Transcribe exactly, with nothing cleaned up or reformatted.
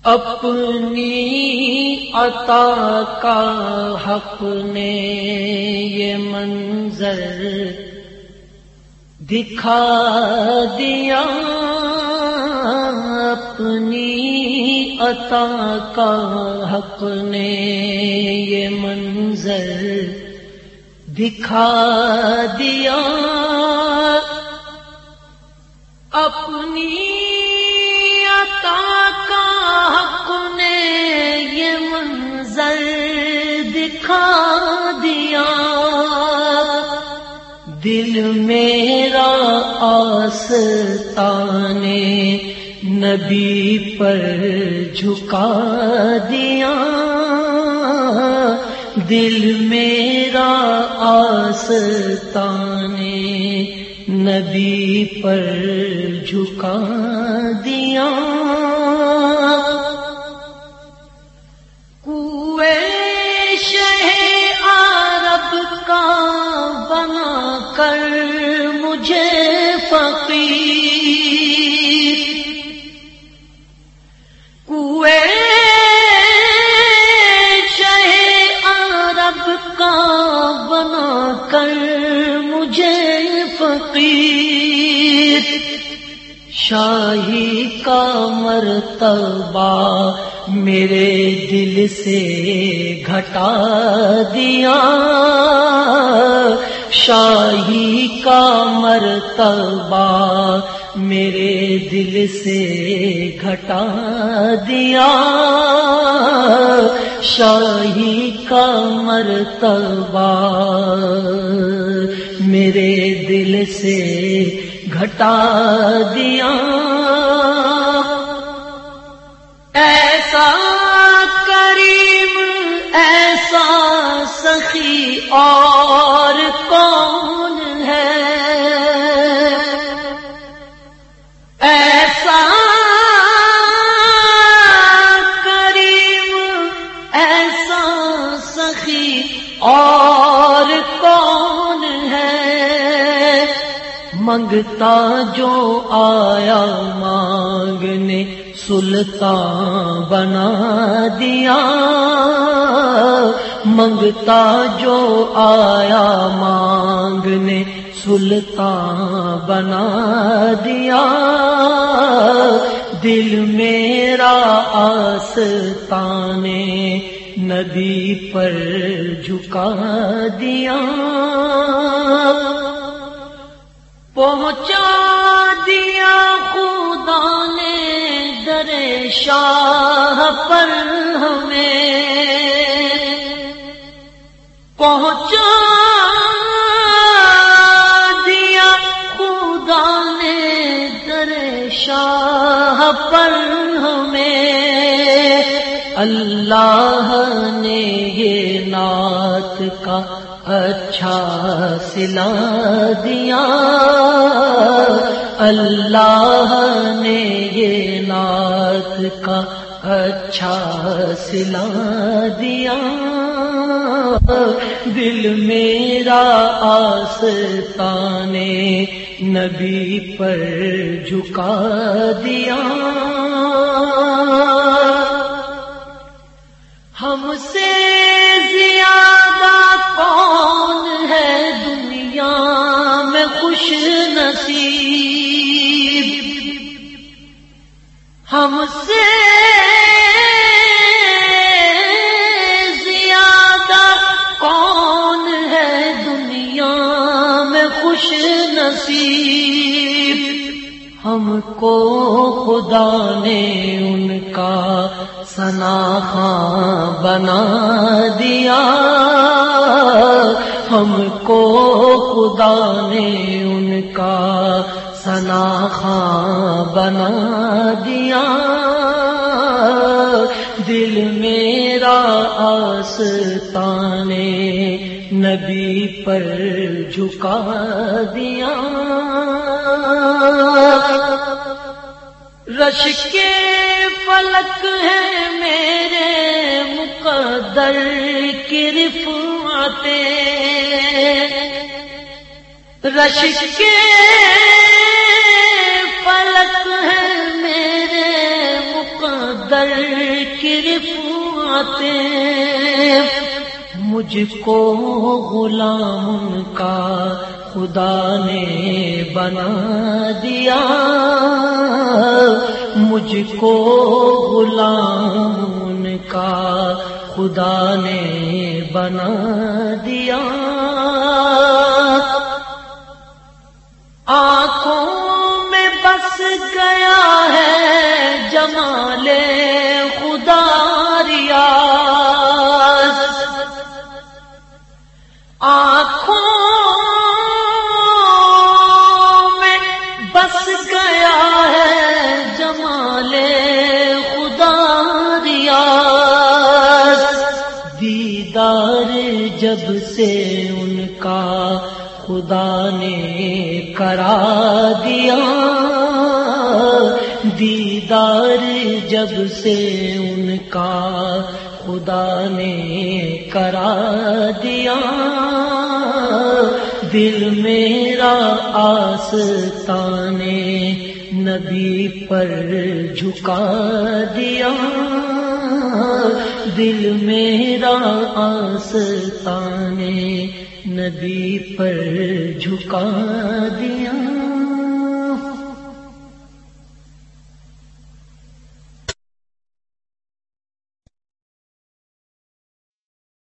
اپنی عطا کا حق نے یہ منظر دکھا دیا، اپنی عطا کا حق نے یہ منظر دکھا دیا، اپنی عطا کا حق نے یہ منظر دکھا دیا، دل میرا آستانے نبی پر جھکا دیا، دل میرا آستانے نبی پر جھکا دیا، کوئے شہ عرب کا بنا کر مجھے فقیر، کوئے شہ عرب کا بنا کر مجھے فقیر، شاہی کا مرتبہ میرے دل سے گھٹا دیا، شاہی کا مرتبہ میرے دل سے گھٹا دیا، شاہی کا مرتبہ میرے دل سے گھٹا دیا، ایسا کریم ایسا سخی اور کون ہے، ایسا کریم ایسا سخی اور کون ہے، منگتا جو آیا مانگنے سلطان بنا دیا، منگتا جو آیا مانگنے سلطان بنا دیا، دل میرا آستانے نبی پر جھکا دیا، پہنچا دیا خدا نے در شاہ پر ہمیں، پہنچا دیا خدا نے در شاہ پر ہمیں، اللہ نے یہ نعت کا اچھا صلہ دیا، اللہ نے یہ نعت کا اچھا صلہ دیا، دل میرا آستانے نبی پر جھکا دیا، ہم سے زیادہ کون ہے دنیا میں خوش نصیب، ہم سے زیادہ کون ہے دنیا میں خوش نصیب، ہم کو خدا نے ان کا ثناخواں بنا دیا، ہم کو خدا نے ان کا ثناخواں بنا دیا، دل میرا آستانے نبی پر جھکا دیا، رش کے فلک ہے میرے مقدر کی رفعتیں، رش کے فلک ہے میرے مقدر فرماتے مجھ کو غلام کا خدا نے بنا دیا، مجھ کو غلام کا خدا نے بنا دیا۔ آنکھوں میں بس گیا ہے جمال خدا ریاض، آنکھوں میں بس گیا ہے جمال خدا ریاض، دیدار جب سے ان کا خدا نے کرا دیا، دیدار جب سے ان کا خدا نے کرا دیا، دل میرا آستانے نبی پر جھکا دیا، دل میرا آستانے نبی پر جھکا دیا۔